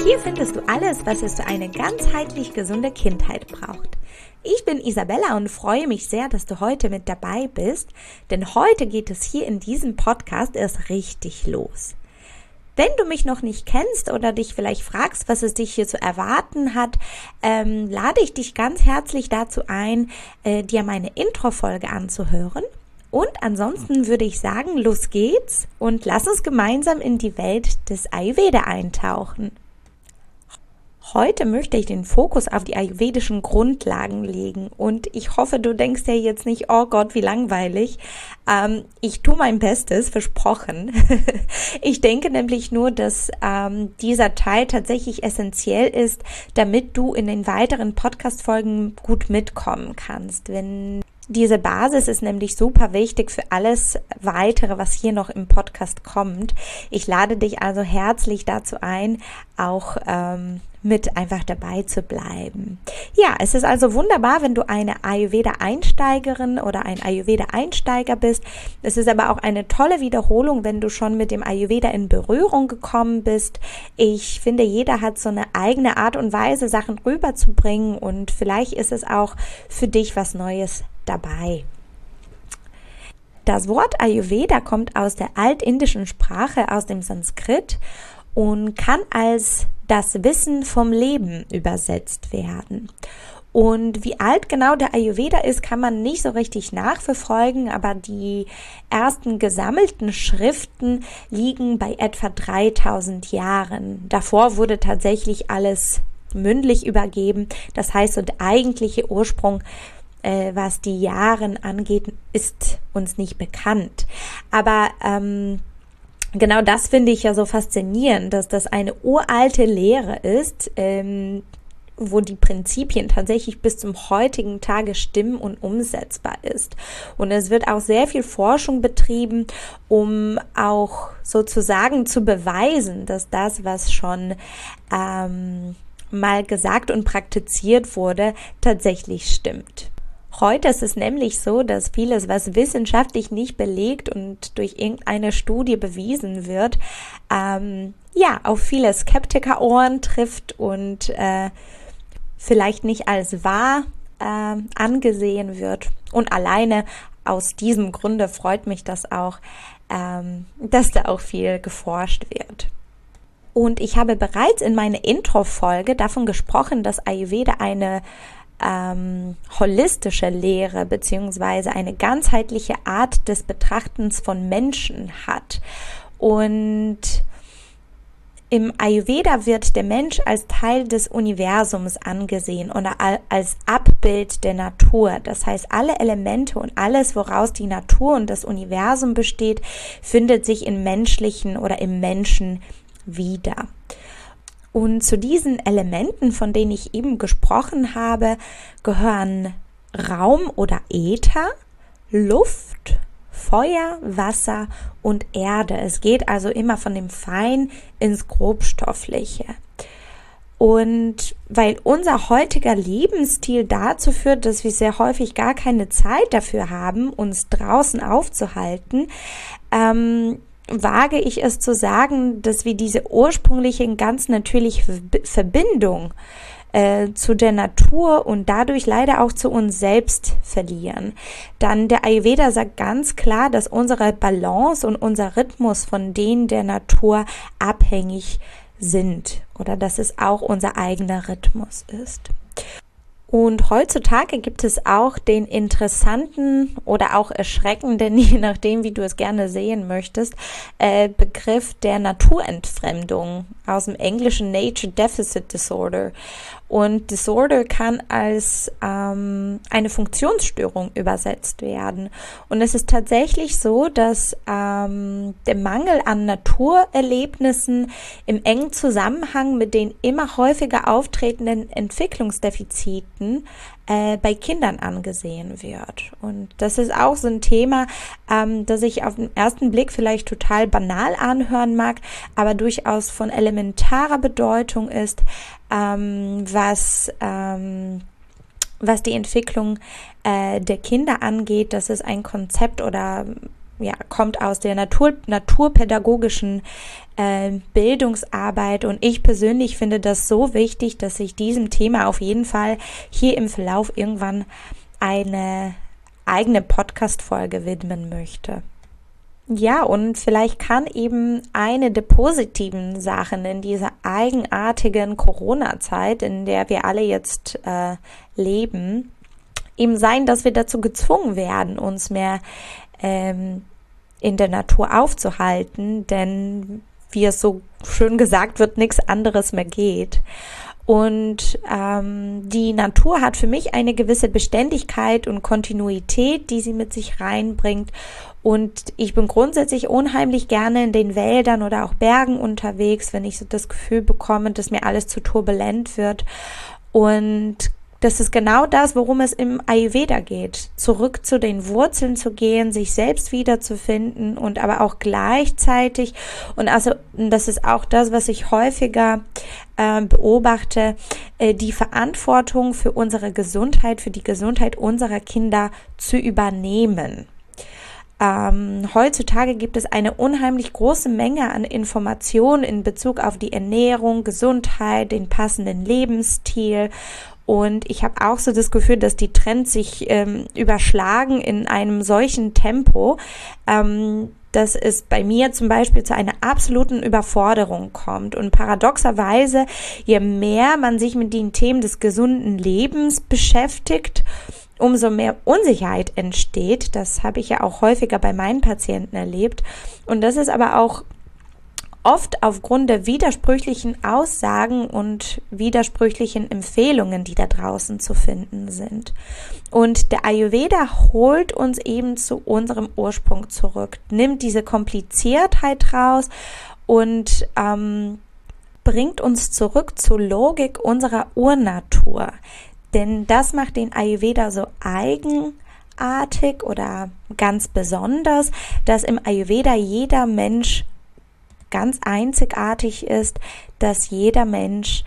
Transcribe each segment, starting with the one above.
Hier findest du alles, was es für eine ganzheitlich gesunde Kindheit braucht. Ich bin Isabella und freue mich sehr, dass du heute mit dabei bist, denn heute geht es hier in diesem Podcast erst richtig los. Wenn du mich noch nicht kennst oder dich vielleicht fragst, was es dich hier zu erwarten hat, lade ich dich ganz herzlich dazu ein, dir meine Intro-Folge anzuhören. Und ansonsten würde ich sagen, los geht's und lass uns gemeinsam in die Welt des Ayurveda eintauchen. Heute möchte ich den Fokus auf die ayurvedischen Grundlagen legen und ich hoffe, du denkst ja jetzt nicht, oh Gott, wie langweilig. Ich tue mein Bestes, versprochen. Ich denke nämlich nur, dass dieser Teil tatsächlich essentiell ist, damit du in den weiteren Podcast-Folgen gut mitkommen kannst. Diese Basis ist nämlich super wichtig für alles Weitere, was hier noch im Podcast kommt. Ich lade dich also herzlich dazu ein, auch mit einfach dabei zu bleiben. Ja, es ist also wunderbar, wenn du eine Ayurveda-Einsteigerin oder ein Ayurveda-Einsteiger bist. Es ist aber auch eine tolle Wiederholung, wenn du schon mit dem Ayurveda in Berührung gekommen bist. Ich finde, jeder hat so eine eigene Art und Weise, Sachen rüberzubringen und vielleicht ist es auch für dich was Neues dabei. Das Wort Ayurveda kommt aus der altindischen Sprache, aus dem Sanskrit und kann als das Wissen vom Leben übersetzt werden. Und wie alt genau der Ayurveda ist, kann man nicht so richtig nachverfolgen, aber die ersten gesammelten Schriften liegen bei etwa 3000 Jahren. Davor wurde tatsächlich alles mündlich übergeben. Das heißt, so der eigentliche Ursprung, was die Jahren angeht, ist uns nicht bekannt. Aber genau das finde ich ja so faszinierend, dass das eine uralte Lehre ist, wo die Prinzipien tatsächlich bis zum heutigen Tage stimmen und umsetzbar ist. Und es wird auch sehr viel Forschung betrieben, um auch sozusagen zu beweisen, dass das, was schon mal gesagt und praktiziert wurde, tatsächlich stimmt. Heute ist es nämlich so, dass vieles, was wissenschaftlich nicht belegt und durch irgendeine Studie bewiesen wird, auf viele Skeptikerohren trifft und vielleicht nicht als wahr angesehen wird. Und alleine aus diesem Grunde freut mich das auch, dass da auch viel geforscht wird. Und ich habe bereits in meiner Intro-Folge davon gesprochen, dass Ayurveda eine holistische Lehre beziehungsweise eine ganzheitliche Art des Betrachtens von Menschen hat. Und im Ayurveda wird der Mensch als Teil des Universums angesehen oder als Abbild der Natur. Das heißt, alle Elemente und alles, woraus die Natur und das Universum besteht, findet sich im Menschlichen oder im Menschen wieder. Und zu diesen Elementen, von denen ich eben gesprochen habe, gehören Raum oder Äther, Luft, Feuer, Wasser und Erde. Es geht also immer von dem Fein ins Grobstoffliche. Und weil unser heutiger Lebensstil dazu führt, dass wir sehr häufig gar keine Zeit dafür haben, uns draußen aufzuhalten, wage ich es zu sagen, dass wir diese ursprüngliche, ganz natürliche Verbindung zu der Natur und dadurch leider auch zu uns selbst verlieren. Dann der Ayurveda sagt ganz klar, dass unsere Balance und unser Rhythmus von denen der Natur abhängig sind oder dass es auch unser eigener Rhythmus ist. Und heutzutage gibt es auch den interessanten oder auch erschreckenden, je nachdem, wie du es gerne sehen möchtest, Begriff der Naturentfremdung aus dem englischen Nature Deficit Disorder. Und Disorder kann als eine Funktionsstörung übersetzt werden. Und es ist tatsächlich so, dass der Mangel an Naturerlebnissen im engen Zusammenhang mit den immer häufiger auftretenden Entwicklungsdefiziten bei Kindern angesehen wird. Und das ist auch so ein Thema, das sich auf den ersten Blick vielleicht total banal anhören mag, aber durchaus von elementarer Bedeutung ist, was die Entwicklung der Kinder angeht. Das ist ein Konzept oder kommt aus der naturpädagogischen Bildungsarbeit, und ich persönlich finde das so wichtig, dass ich diesem Thema auf jeden Fall hier im Verlauf irgendwann eine eigene Podcast-Folge widmen möchte. Ja, und vielleicht kann eben eine der positiven Sachen in dieser eigenartigen Corona-Zeit, in der wir alle jetzt leben, eben sein, dass wir dazu gezwungen werden, uns mehr in der Natur aufzuhalten, denn wie es so schön gesagt wird, nichts anderes mehr geht. Und die Natur hat für mich eine gewisse Beständigkeit und Kontinuität, die sie mit sich reinbringt. Und ich bin grundsätzlich unheimlich gerne in den Wäldern oder auch Bergen unterwegs, wenn ich so das Gefühl bekomme, dass mir alles zu turbulent wird. Und das ist genau das, worum es im Ayurveda geht. Zurück zu den Wurzeln zu gehen, sich selbst wiederzufinden und aber auch gleichzeitig, und also das ist auch das, was ich häufiger beobachte, die Verantwortung für unsere Gesundheit, für die Gesundheit unserer Kinder zu übernehmen. Heutzutage gibt es eine unheimlich große Menge an Informationen in Bezug auf die Ernährung, Gesundheit, den passenden Lebensstil. Und ich habe auch so das Gefühl, dass die Trends sich überschlagen in einem solchen Tempo, dass es bei mir zum Beispiel zu einer absoluten Überforderung kommt. Und paradoxerweise, je mehr man sich mit den Themen des gesunden Lebens beschäftigt, umso mehr Unsicherheit entsteht. Das habe ich ja auch häufiger bei meinen Patienten erlebt. Und das ist aber auch oft aufgrund der widersprüchlichen Aussagen und widersprüchlichen Empfehlungen, die da draußen zu finden sind. Und der Ayurveda holt uns eben zu unserem Ursprung zurück, nimmt diese Kompliziertheit raus und bringt uns zurück zur Logik unserer Urnatur. Denn das macht den Ayurveda so eigenartig oder ganz besonders, dass im Ayurveda jeder Mensch ganz einzigartig ist, dass jeder Mensch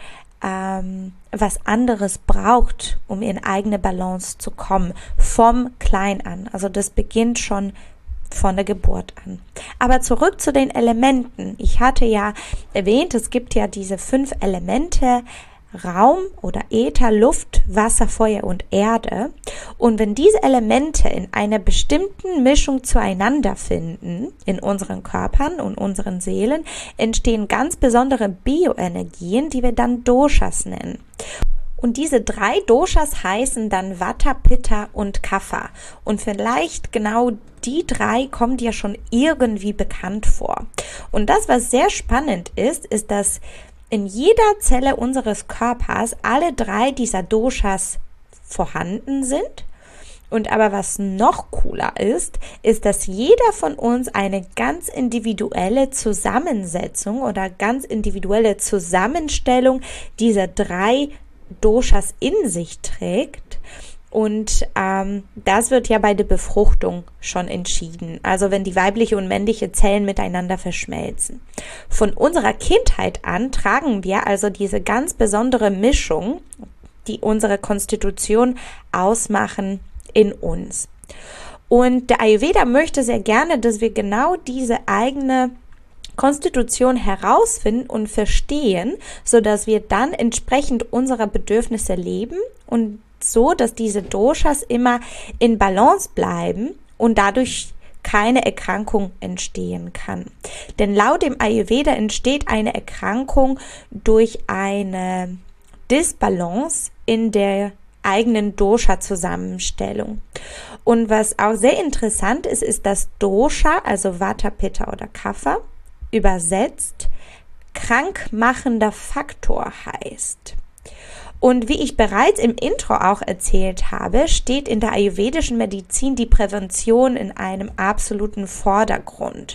was anderes braucht, um in eigene Balance zu kommen, vom Klein an. Also das beginnt schon von der Geburt an. Aber zurück zu den Elementen. Ich hatte ja erwähnt, es gibt ja diese 5 Elemente: Raum oder Äther, Luft, Wasser, Feuer und Erde. Und wenn diese Elemente in einer bestimmten Mischung zueinander finden, in unseren Körpern und unseren Seelen, entstehen ganz besondere Bioenergien, die wir dann Doshas nennen. Und diese 3 Doshas heißen dann Vata, Pitta und Kapha. Und vielleicht genau die 3 kommen dir schon irgendwie bekannt vor. Und das, was sehr spannend ist, dass in jeder Zelle unseres Körpers alle 3 dieser Doshas vorhanden sind. Und aber was noch cooler ist, dass jeder von uns eine ganz individuelle Zusammensetzung oder ganz individuelle Zusammenstellung dieser 3 Doshas in sich trägt. Und das wird ja bei der Befruchtung schon entschieden, also wenn die weibliche und männliche Zellen miteinander verschmelzen. Von unserer Kindheit an tragen wir also diese ganz besondere Mischung, die unsere Konstitution ausmachen, in uns. Und der Ayurveda möchte sehr gerne, dass wir genau diese eigene Konstitution herausfinden und verstehen, sodass wir dann entsprechend unserer Bedürfnisse leben und so, dass diese Doshas immer in Balance bleiben und dadurch keine Erkrankung entstehen kann. Denn laut dem Ayurveda entsteht eine Erkrankung durch eine Disbalance in der eigenen Dosha-Zusammenstellung. Und was auch sehr interessant ist, dass Dosha, also Vata, Pitta oder Kapha, übersetzt krankmachender Faktor heißt. Und wie ich bereits im Intro auch erzählt habe, steht in der ayurvedischen Medizin die Prävention in einem absoluten Vordergrund.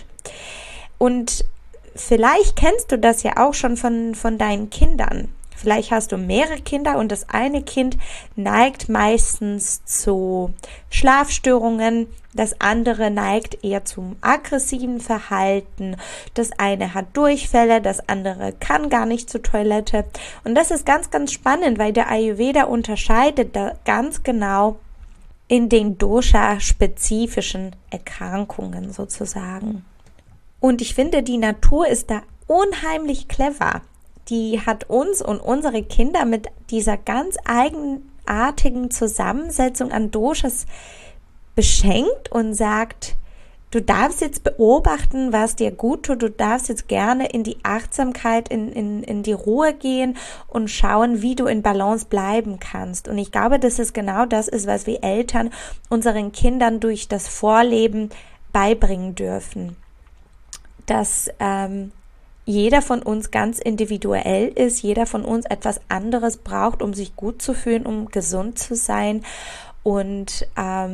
Und vielleicht kennst du das ja auch schon von deinen Kindern. Vielleicht hast du mehrere Kinder und das eine Kind neigt meistens zu Schlafstörungen, das andere neigt eher zum aggressiven Verhalten, das eine hat Durchfälle, das andere kann gar nicht zur Toilette. Und das ist ganz, ganz spannend, weil der Ayurveda unterscheidet da ganz genau in den Dosha-spezifischen Erkrankungen sozusagen. Und ich finde, die Natur ist da unheimlich clever. Die hat uns und unsere Kinder mit dieser ganz eigenartigen Zusammensetzung an Doshas beschenkt und sagt, du darfst jetzt beobachten, was dir gut tut, du darfst jetzt gerne in die Achtsamkeit, in die Ruhe gehen und schauen, wie du in Balance bleiben kannst. Und ich glaube, dass es genau das ist, was wir Eltern unseren Kindern durch das Vorleben beibringen dürfen. Dass jeder von uns ganz individuell ist, jeder von uns etwas anderes braucht, um sich gut zu fühlen, um gesund zu sein. Und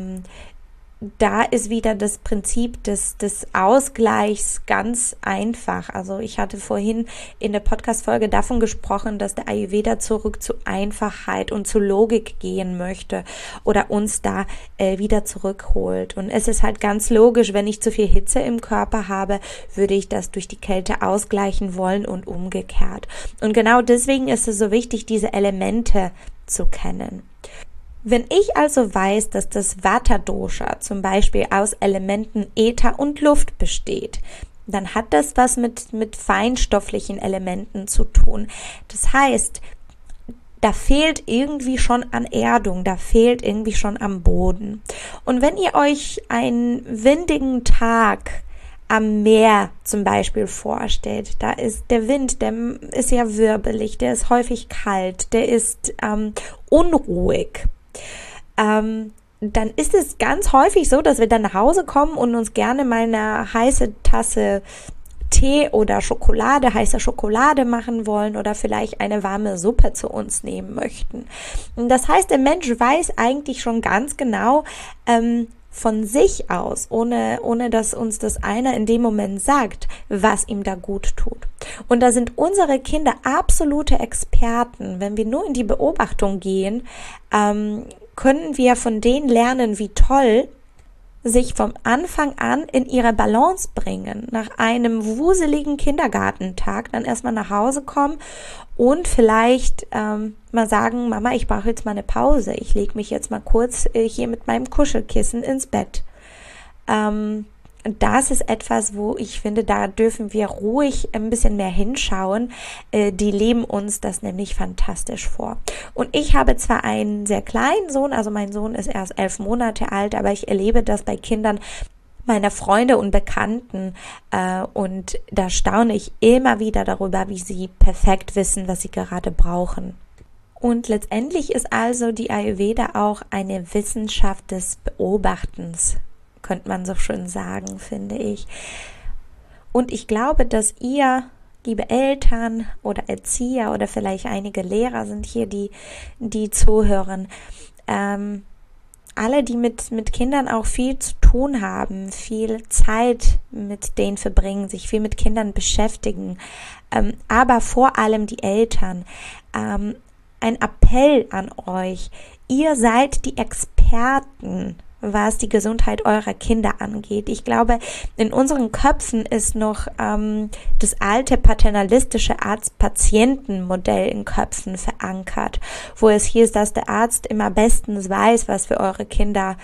da ist wieder das Prinzip des Ausgleichs ganz einfach. Also ich hatte vorhin in der Podcast-Folge davon gesprochen, dass der Ayurveda zurück zu Einfachheit und zu Logik gehen möchte oder uns da wieder zurückholt. Und es ist halt ganz logisch, wenn ich zu viel Hitze im Körper habe, würde ich das durch die Kälte ausgleichen wollen und umgekehrt. Und genau deswegen ist es so wichtig, diese Elemente zu kennen. Wenn ich also weiß, dass das Vata-Dosha zum Beispiel aus Elementen Äther und Luft besteht, dann hat das was mit feinstofflichen Elementen zu tun. Das heißt, da fehlt irgendwie schon an Erdung, da fehlt irgendwie schon am Boden. Und wenn ihr euch einen windigen Tag am Meer zum Beispiel vorstellt, da ist der Wind, der ist ja wirbelig, der ist häufig kalt, der ist unruhig. Dann ist es ganz häufig so, dass wir dann nach Hause kommen und uns gerne mal eine heiße Tasse Tee oder heiße Schokolade machen wollen oder vielleicht eine warme Suppe zu uns nehmen möchten. Und das heißt, der Mensch weiß eigentlich schon ganz genau von sich aus, ohne dass uns das einer in dem Moment sagt, was ihm da gut tut. Und da sind unsere Kinder absolute Experten. Wenn wir nur in die Beobachtung gehen, können wir von denen lernen, wie toll sich vom Anfang an in ihre Balance bringen. Nach einem wuseligen Kindergartentag dann erstmal nach Hause kommen und vielleicht mal sagen, Mama, ich brauche jetzt mal eine Pause. Ich lege mich jetzt mal kurz hier mit meinem Kuschelkissen ins Bett. Das ist etwas, wo ich finde, da dürfen wir ruhig ein bisschen mehr hinschauen. Die leben uns das nämlich fantastisch vor. Und ich habe zwar einen sehr kleinen Sohn, also mein Sohn ist erst 11 Monate alt, aber ich erlebe das bei Kindern meiner Freunde und Bekannten und da staune ich immer wieder darüber, wie sie perfekt wissen, was sie gerade brauchen. Und letztendlich ist also die Ayurveda auch eine Wissenschaft des Beobachtens, könnte man so schön sagen, finde ich. Und ich glaube, dass ihr, liebe Eltern oder Erzieher oder vielleicht einige Lehrer sind hier, die zuhören, alle, die mit Kindern auch viel zu tun haben, viel Zeit mit denen verbringen, sich viel mit Kindern beschäftigen, aber vor allem die Eltern, ein Appell an euch, ihr seid die Experten, was die Gesundheit eurer Kinder angeht. Ich glaube, in unseren Köpfen ist noch das alte paternalistische Arzt-Patienten-Modell in Köpfen verankert, wo es hieß, dass der Arzt immer bestens weiß, was für eure Kinder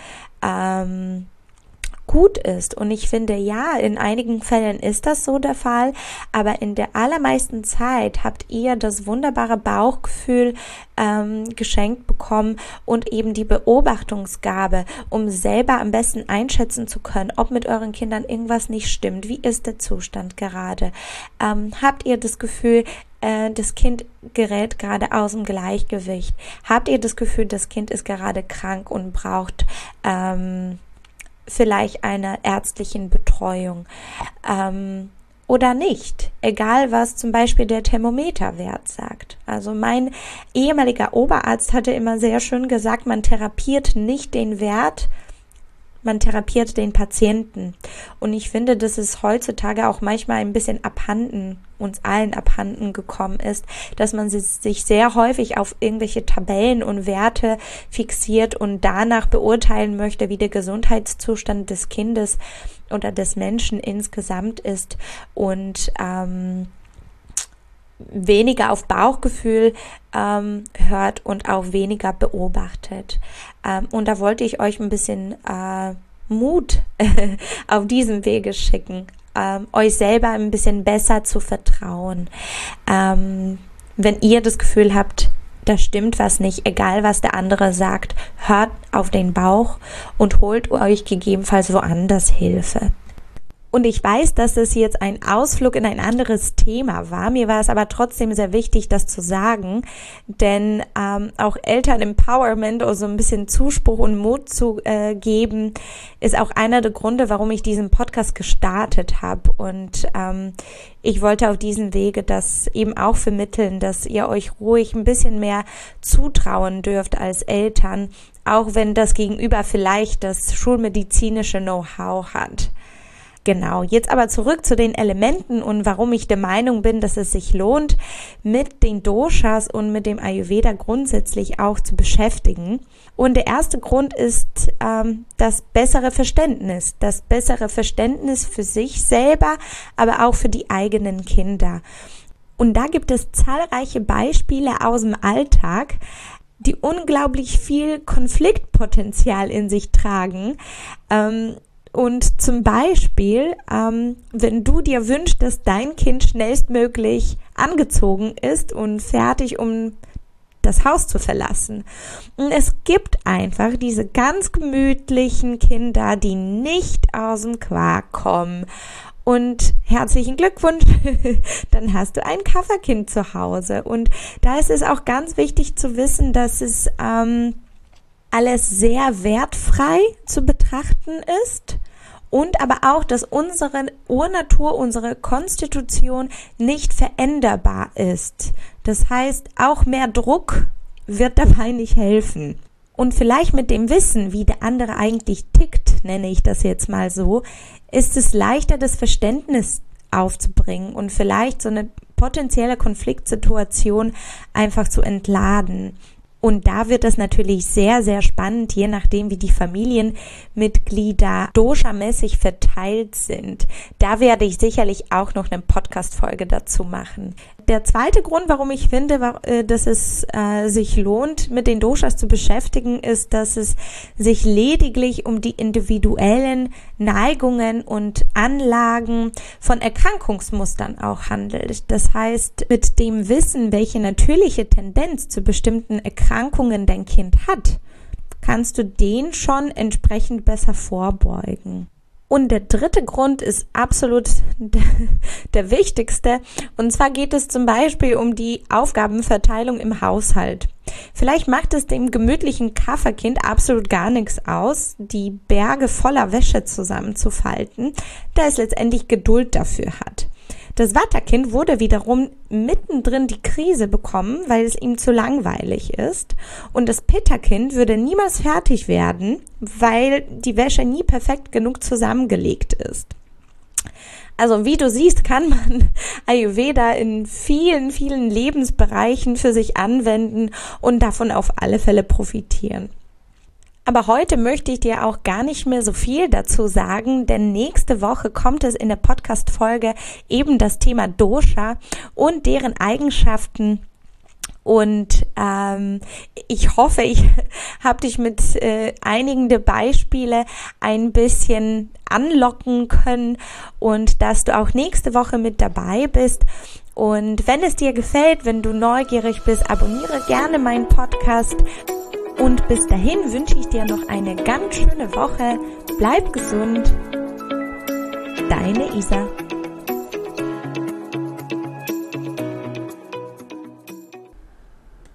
gut ist. Und ich finde, ja, in einigen Fällen ist das so der Fall, aber in der allermeisten Zeit habt ihr das wunderbare Bauchgefühl geschenkt bekommen und eben die Beobachtungsgabe, um selber am besten einschätzen zu können, ob mit euren Kindern irgendwas nicht stimmt. Wie ist der Zustand gerade? Habt ihr das Gefühl, das Kind gerät gerade aus dem Gleichgewicht? Habt ihr das Gefühl, das Kind ist gerade krank und braucht vielleicht einer ärztlichen Betreuung oder nicht, egal was zum Beispiel der Thermometerwert sagt. Also mein ehemaliger Oberarzt hatte immer sehr schön gesagt, man therapiert nicht den Wert, man therapiert den Patienten. Und ich finde, dass es heutzutage auch manchmal ein bisschen uns allen abhanden gekommen ist, dass man sich sehr häufig auf irgendwelche Tabellen und Werte fixiert und danach beurteilen möchte, wie der Gesundheitszustand des Kindes oder des Menschen insgesamt ist. Und weniger auf Bauchgefühl hört und auch weniger beobachtet. Und da wollte ich euch ein bisschen Mut auf diesem Wege schicken, euch selber ein bisschen besser zu vertrauen. Wenn ihr das Gefühl habt, da stimmt was nicht, egal was der andere sagt, hört auf den Bauch und holt euch gegebenenfalls woanders Hilfe. Und ich weiß, dass es jetzt ein Ausflug in ein anderes Thema war. Mir war es aber trotzdem sehr wichtig, das zu sagen, denn auch Eltern-Empowerment oder so ein bisschen Zuspruch und Mut zu geben, ist auch einer der Gründe, warum ich diesen Podcast gestartet habe. Und ich wollte auf diesem Wege das eben auch vermitteln, dass ihr euch ruhig ein bisschen mehr zutrauen dürft als Eltern, auch wenn das Gegenüber vielleicht das schulmedizinische Know-how hat. Genau, jetzt aber zurück zu den Elementen und warum ich der Meinung bin, dass es sich lohnt, mit den Doshas und mit dem Ayurveda grundsätzlich auch zu beschäftigen. Und der erste Grund ist das bessere Verständnis für sich selber, aber auch für die eigenen Kinder. Und da gibt es zahlreiche Beispiele aus dem Alltag, die unglaublich viel Konfliktpotenzial in sich tragen. Und zum Beispiel, wenn du dir wünschst, dass dein Kind schnellstmöglich angezogen ist und fertig, um das Haus zu verlassen. Und es gibt einfach diese ganz gemütlichen Kinder, die nicht aus dem Quark kommen. Und herzlichen Glückwunsch, dann hast du ein Kafferkind zu Hause. Und da ist es auch ganz wichtig zu wissen, dass es alles sehr wertfrei zu betrachten ist und aber auch, dass unsere Urnatur, unsere Konstitution nicht veränderbar ist. Das heißt, auch mehr Druck wird dabei nicht helfen. Und vielleicht mit dem Wissen, wie der andere eigentlich tickt, nenne ich das jetzt mal so, ist es leichter, das Verständnis aufzubringen und vielleicht so eine potenzielle Konfliktsituation einfach zu entladen. Und da wird es natürlich sehr, sehr spannend, je nachdem, wie die Familienmitglieder doshamäßig verteilt sind. Da werde ich sicherlich auch noch eine Podcast-Folge dazu machen. Der zweite Grund, warum ich finde, dass es sich lohnt, mit den Doshas zu beschäftigen, ist, dass es sich lediglich um die individuellen Neigungen und Anlagen von Erkrankungsmustern auch handelt. Das heißt, mit dem Wissen, welche natürliche Tendenz zu bestimmten Erkrankungen dein Kind hat, kannst du den schon entsprechend besser vorbeugen. Und der dritte Grund ist absolut der wichtigste. Und zwar geht es zum Beispiel um die Aufgabenverteilung im Haushalt. Vielleicht macht es dem gemütlichen Kafferkind absolut gar nichts aus, die Berge voller Wäsche zusammenzufalten, da es letztendlich Geduld dafür hat. Das Vata-Kind würde wiederum mittendrin die Krise bekommen, weil es ihm zu langweilig ist. Und das Pitta-Kind würde niemals fertig werden, weil die Wäsche nie perfekt genug zusammengelegt ist. Also wie du siehst, kann man Ayurveda in vielen, vielen Lebensbereichen für sich anwenden und davon auf alle Fälle profitieren. Aber heute möchte ich dir auch gar nicht mehr so viel dazu sagen, denn nächste Woche kommt es in der Podcast-Folge eben das Thema Dosha und deren Eigenschaften. Und ich hoffe, ich habe dich mit einigen der Beispiele ein bisschen anlocken können und dass du auch nächste Woche mit dabei bist. Und wenn es dir gefällt, wenn du neugierig bist, abonniere gerne meinen Podcast. Und bis dahin wünsche ich dir noch eine ganz schöne Woche. Bleib gesund. Deine Isa.